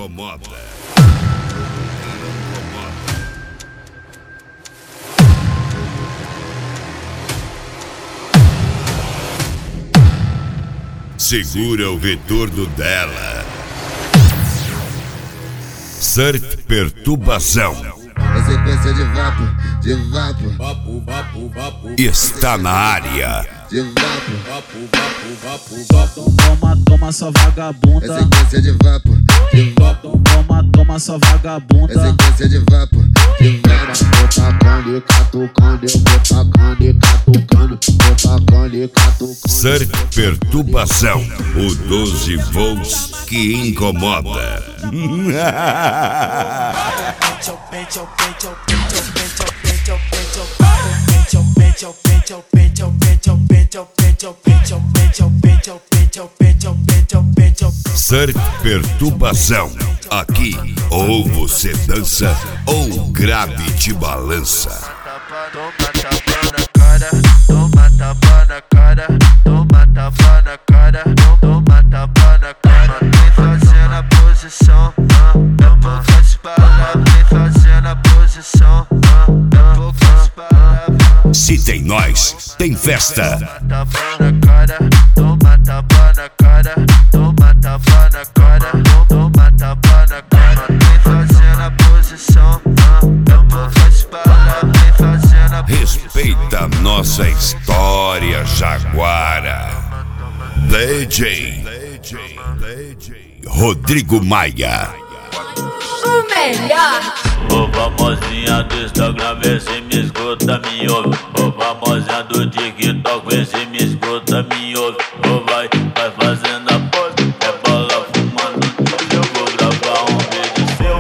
incomoda. Segura o retorno dela. Surf Perturbação. É sequência de vapo. Está na área. De vapo. Toma sua vagabunda. É sequência de vapo. Toma sua vagabunda. É sequência de vapo. Vou tacando e catucando, eu vou tacando e catucando, vou tacando e catucando. Surf Perturbação, o 12 volts que incomoda. Surf Perturbação, aqui ou você dança ou grave te balança. Toma tapa na cara, toma tapa na cara, toma tapa na cara, toma tapa na cara. Vem fazendo a posição, poucas palavras. Vem fazendo a posição, poucas palavras. Se tem nós, tem festa. Toma tapa na cara, toma tapa na cara, toma tapa na cara, toma tapa na cara. Vem fazendo a posição, poucas palavras. Vem fazendo a Respeita nossa história, Jaguara. DJ Rodrigo Maia. O melhor. Ô famosinha do Instagram, vê se me escuta, me ouve. Ô famosinha do TikTok, vê se me escuta, me ouve. Ô vai fazendo a pose, é bola fumando. Eu vou gravar um vídeo seu.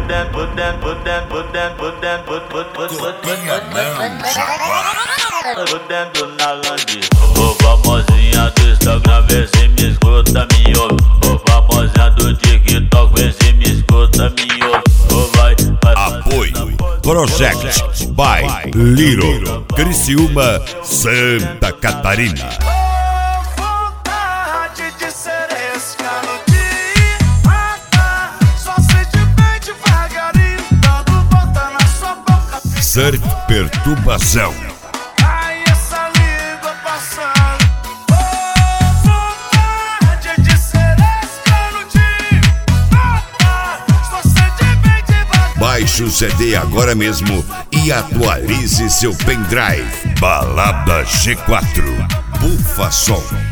Dentro na lanche. Ô famosinha do Instagram, vê se me escuta, me ouve. Ô famosinha do TikTok, vê se me escuta, me ouve. Ô vai Apoio Project by Little Criciúma, Santa Catarina. vontade de ser escaludinho. Só sente bem devagarinho, dando volta na sua boca. Surf Perturbação. Ai, essa língua passando. Vontade de ser escaludinho. Só sente bem devagarinho. Baixe o CD agora mesmo e atualize seu pendrive. Balada G4, Bufa Som.